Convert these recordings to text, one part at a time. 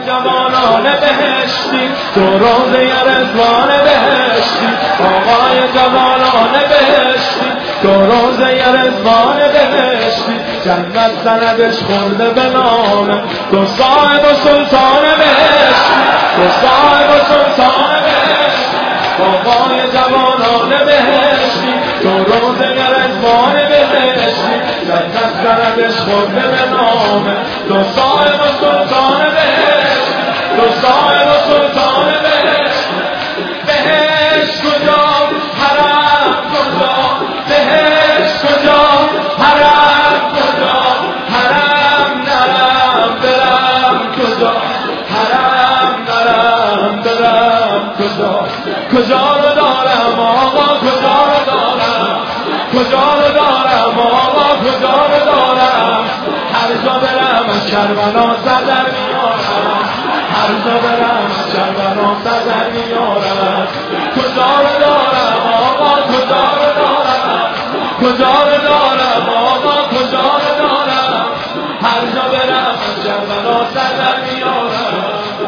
جوانان بهشتی تو روضه رضوان بهشتی آقای جوانان بهشتی تو روضه رضوان بهشتی جنت سندش خورده به نام تو صاحب و سلطان بهشتی تو صاحب و سلطان بهشتی آقای جوانان بهشتی تو روضه رضوان بهشتی جنت سندش خورده به نام تو صاحب و سلطان بهشتی تو صاحب و سلطان بهشتی بهشت کجا حرم کجا بهشت کجا حرم کجا حرم نرم برم کجا حرم نرم برم کجا کجا رو دارم آقا کجا رو دارم کجا رو دارم آقا کجا رو دارم هر جا برم از کربلا سر در میارم هر جا برم از کربلا سر در میارم کجا رو دارم آقا کجا رو دارم کجا رو دارم آقا کجا رو دارم هر جا برم از کربلا سر در میارم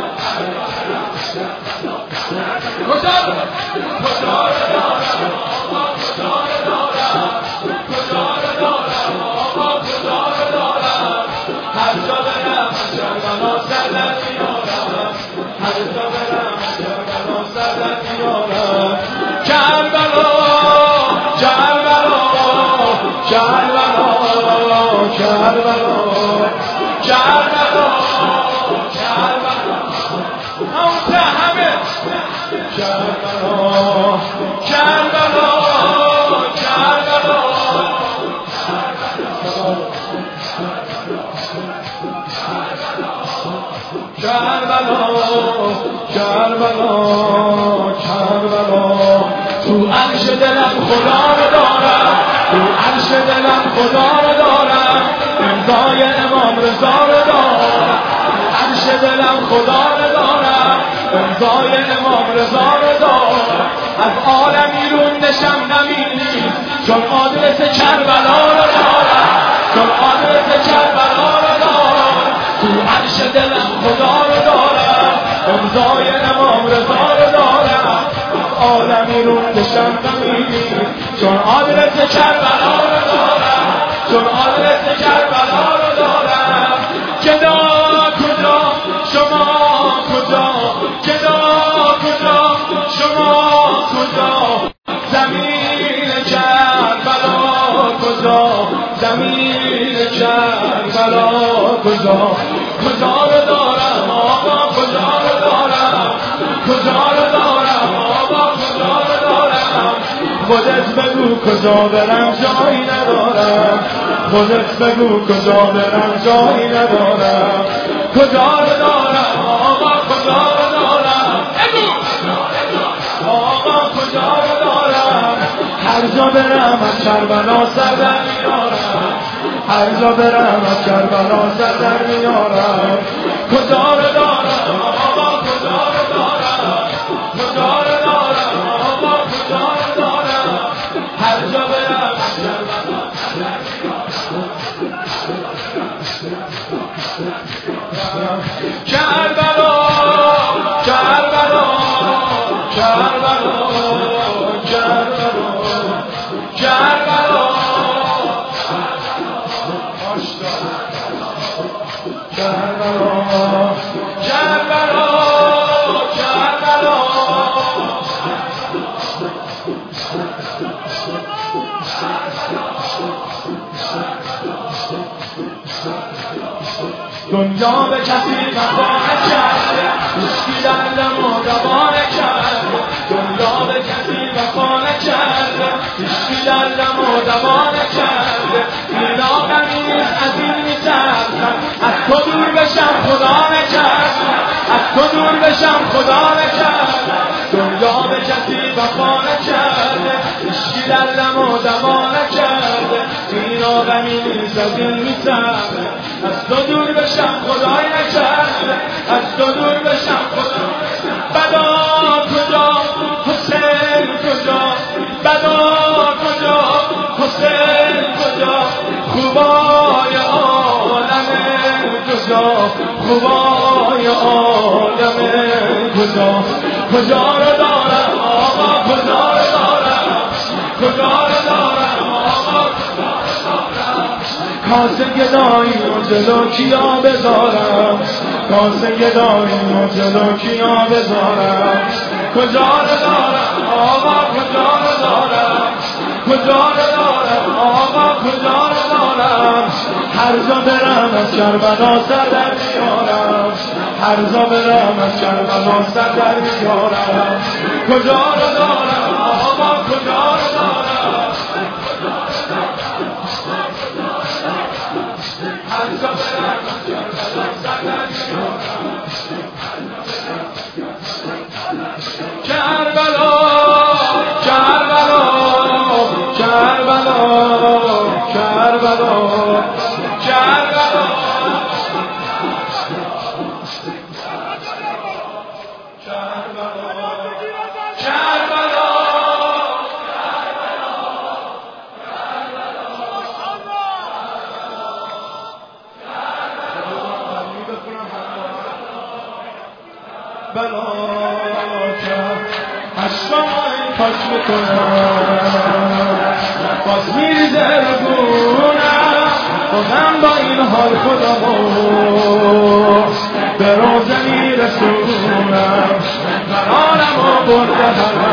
کجا رو دارم آقا کجا رو دارم کجا رو دارم آقا کجا رو دارم هر جا برم از کربلا سر در میارم هر جا برم از کربلا سر در میارم کربلا کربلا کربلا کربلا کربلا کربلا اون همه کربلا کربلا کربلا کربلا کربلا تو عرش دلم خدا رو دارم تو عرش دلم خدا رو دارم امضای امام رضا رو دارم عرش دلم خدا رو دارم امضای امام رضا رو دارم از عالمی رو نشم نمیلی چون آدرس کربلا رو دارم چون آدرس کربلا رو دارم تو عرش دلم خدا رو دارم امضای امام رضا رو دارم عالمی رو نشم نمیلی چون آدرس کربلا رو دارم چون آدرس کربلا رو دارم گدا کجا شما کجا گدا کجا شما کجا زمین کربلا کجا زمین کربلا کجا کجا رو دارم آقا کجا رو دارم کجا رو دارم آقا کجا رو دارم خودت بگو کجا برم جایی ندارم خودت بگو کجا برم جایی ندارم کجا رو دارم آقا کجا رو دارم آقا کجا رو دارم هر جا برم از کربلا سر در میارم هر جا برم از کربلا سر در میارم کجا رو دارم آقا کجا رو دارم کجا رو دارم آقا کجا رو دارم هر جا برم از کربلا سر در میارم کربلا کربلا کربلا کربلا کربلا کربلا کربلا دنیا به کسی وفا نکرده هیچکی دردم و دوا نکرده دنیا به کسی وفا نکرده هیچکی دردم و دوا نکرده اینا غمیست از این میترسم از تو دور بشم خدا نکرده از تو دور بشم خدا نکرده دنیا به کسی وفا نکرده هیچکی دردم و دوا نکرده اینا غمیست از این میترسم از تو دور بشم خدای نکرده از تو دور بشم خدا بدا کجا حسین کجا بدا کجا حسین کجا خوبای عالم کجا خوبای بالای آدمه کجا رو دارم آقا کجا رو دارم آقا کاسه گدایی و جلو کیا بذارم کاسه گدایی و جلو کیا بذارم کجا رو دارم آقا کجا رو دارم آقا کجا رو دارم هر جا برم از کربلا سر در میارم هر جا برم از کربلا سر در میارم کجا رو دارم آقا کجا رو دارم هر جا برم از کربلا سر در میارم کربلا پاش میکنم باز میریزه رگونم بازم با این حال خودمو به روزه میرسونم قرارمو برده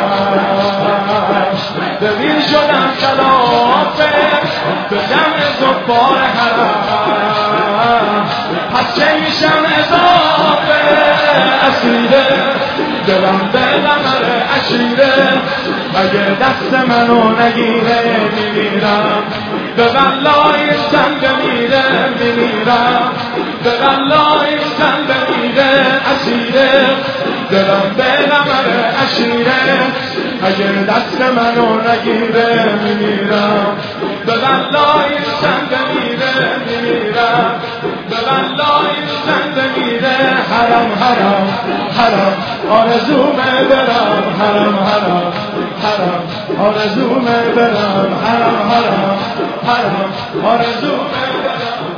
حرم ببین شدم کلافه به جمع زبار حرم پس چه میشم اضافه اسیره دلم به قمر عشیره اگه دست منو نگیره میمیرم به والله این زن بمیره میمیرم به والله این زن بمیره اسیره دلم به قمر عشیره اگه دست منو نگیره میمیرم به والله این زن بمیره میمیرم به والله این زن بمیره حرم آرزومه برم حرم آرزومه برم حرم آرزومه برم